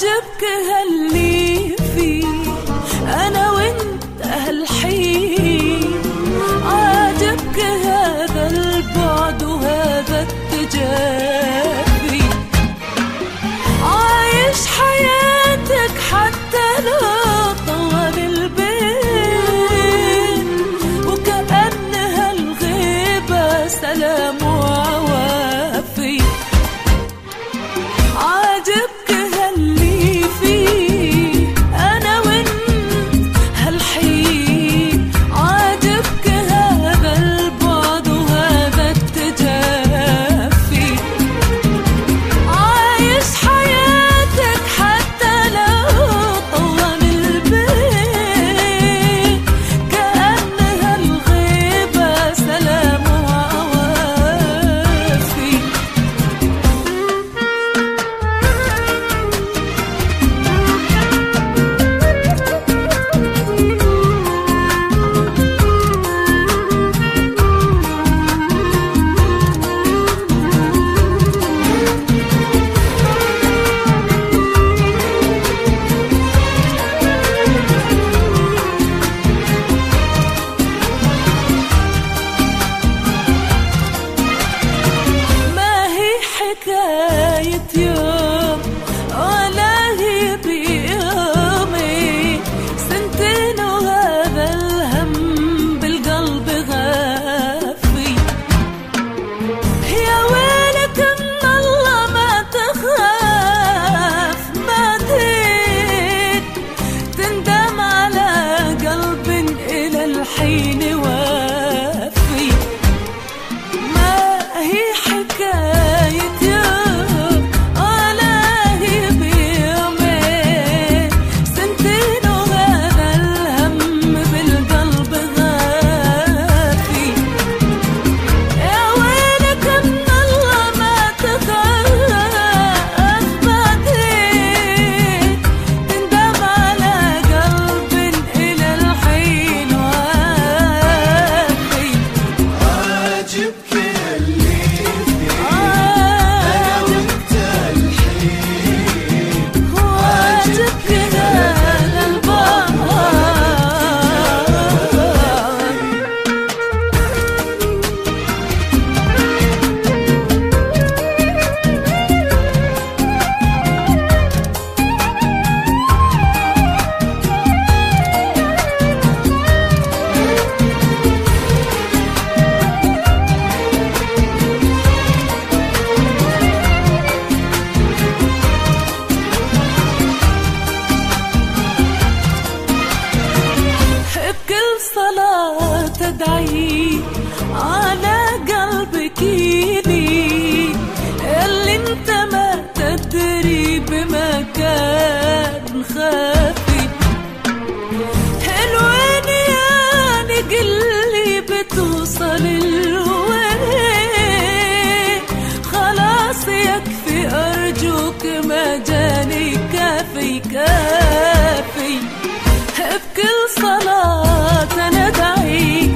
عاجبك هاللي فيه أنا وإنت هالحين، عاجبك هذا البعد وهذا التجافي، عايش حياتك حتى لو طول البين، وكأن هالغيبة سلام وعوافي. عاجبك هاللي فيه أنا وإنت هالحين، عاجبك هذا البعد وهذا التجافي، عايش حياتك حتى لو طول البين، كأن هالغيبة سلام وعوافي. حكاية يوم ولا هي بيومي، سنتين وهذا الهم بالقلب غافي. يا ويلك من الله ما تخاف، ما تريد تندم على قلب إلى الحين وافي. ما هي حكاية صلاة تدعي على قلبك يدي، اللي انت ما تدري بمكان خافي. الوين يعني قلي بتوصل الوين، خلاص يكفي أرجوك ما جاني كافي كافي. بكل صلاة ندعي